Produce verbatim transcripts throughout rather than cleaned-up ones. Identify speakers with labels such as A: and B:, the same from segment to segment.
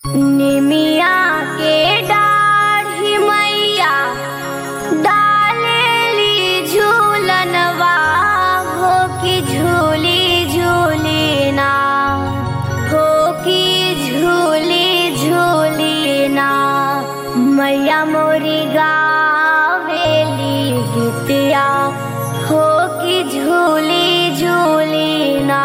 A: निमिया के डाढ़ी मैया डालेली झूलनवा हो कि झूली झूली ना हो कि झूली झूली ना मैया मोरी गावेली गीतिया हो कि झूली झूली ना।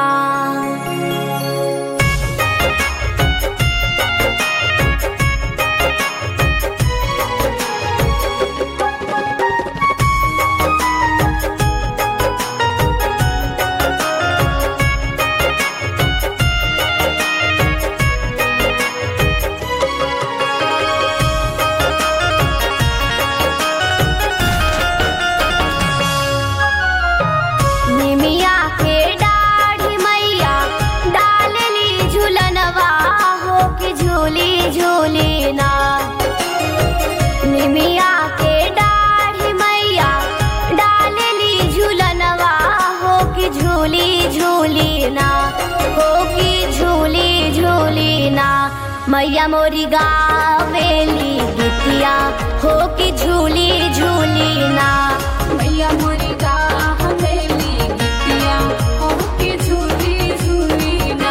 A: झूली झूली ना निमिया के डाढ़ी मैया डालेली झूलनवा हो कि झूली झूली ना हो कि झूली झूली ना मैया मोरी गावेली गीतिया हो कि झूली झूली ना
B: मैया मोरी गावेली गीतिया हो कि झूली झूली ना।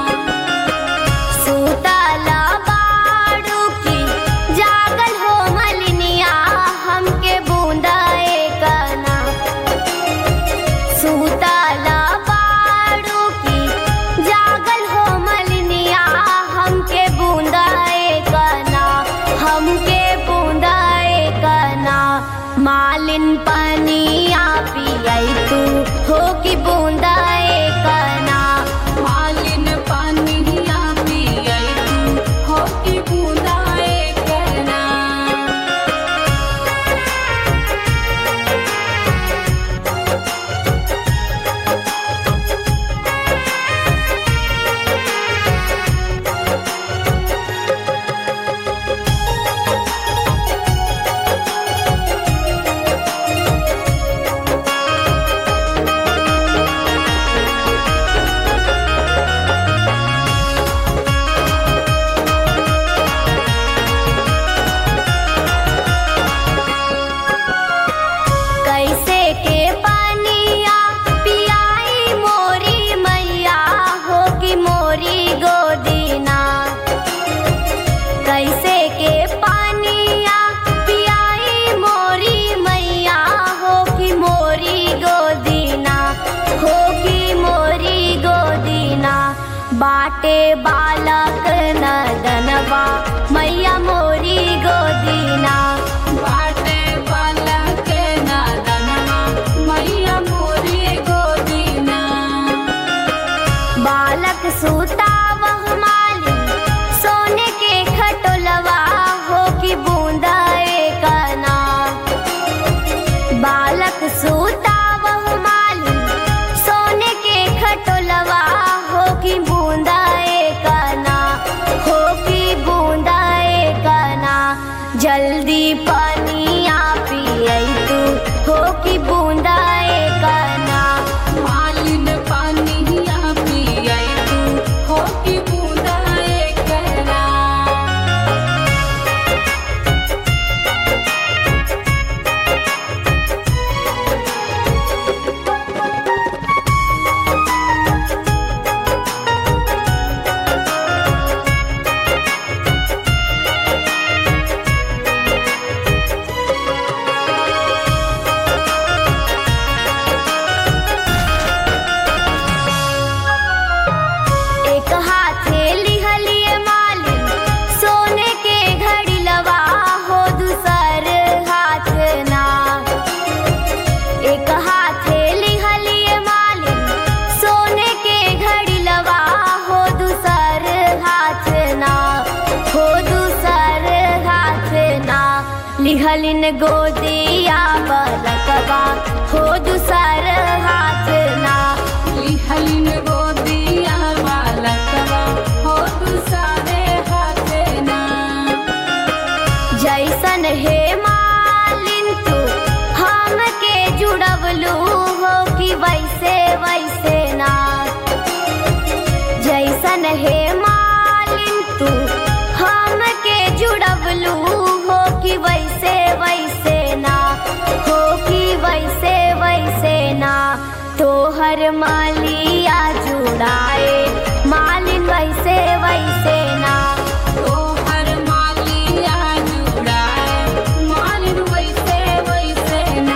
A: सूतला बाड़ू की जागल हो मलिनिया हमके बूंदा कना सूतला बाड़ू की जागल हो मलिनिया हमके बूंदा कना हमके बूंदा कना मालिन पनिया पियई तू हो कि बूंदा कना
B: मालिन पानिया पियई तू हो कि बूंदा कना।
A: कैसे के पानिया पियाई मोरी मैया हो कि मोरी गोदीना कैसे के पानिया पियाई मोरी मैया हो कि मोरी गोदीना हो कि मोरी गोदीना बाटे बालक नदनवा मैया मोरी गोदीना
B: बाटे बालक नादनवा मैया मोरी गोदीना।
A: बालक सूता वह माली सोने के खटोलवा हो कि बूंदा कना बालक सूता वह माली सोने के खटोलवा हो कि बूंदा कना हो कि बूंदा कना जल्दी पानिया पियई तू हो कि बूंदा कना
B: मालिन पानिया पियई तू हो कि बूंदा कना।
A: एक हाथे लिहलिए मालिन सोने के घड़ी लवा हो दूसर हाथ ना एक हाथे लिहलिए मालिन सोने के घड़ी लवा हो दूसर हाथ ना हो दूसर हाथ ना लिहलिन गोदिया बलकवा हो दूसर हाथ ना
B: लिहलिन गोदिया बालकवा हो दूसरे हाथ ना।
A: जैसन हे मालिन तू हमके जुड़वलू हो कि वैसे वैसे ना जैसन हे मालिन तू जुड़वलू हो कि वैसे वैसे ना, हो कि वैसे वैसे ना, तोहर मालिया जुड़ाए मालिन वैसे वैसे ना,
B: तोहर मालिया जुड़ाए मालिन वैसे वैसे ना।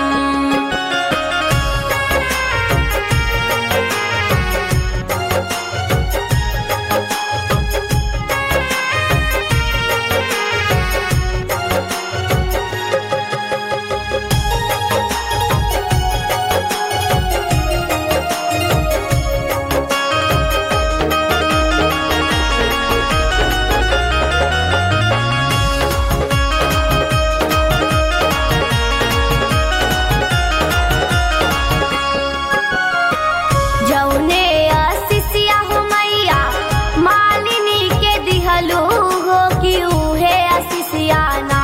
A: जौने आशीषिया हो मैया मालिनी के दिहलू हो कि उहे आशीषिया ना,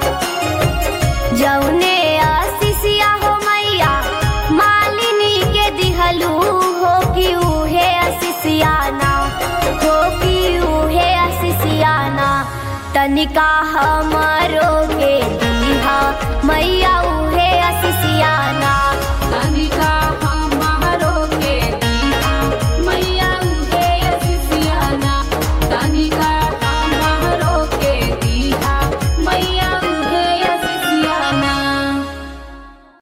A: जौने आशीषिया हो मैया मालिनी के दिहलू हो कि उहे आशीषिया ना, हो कि उहे आशीषिया ना, तनिका हमरो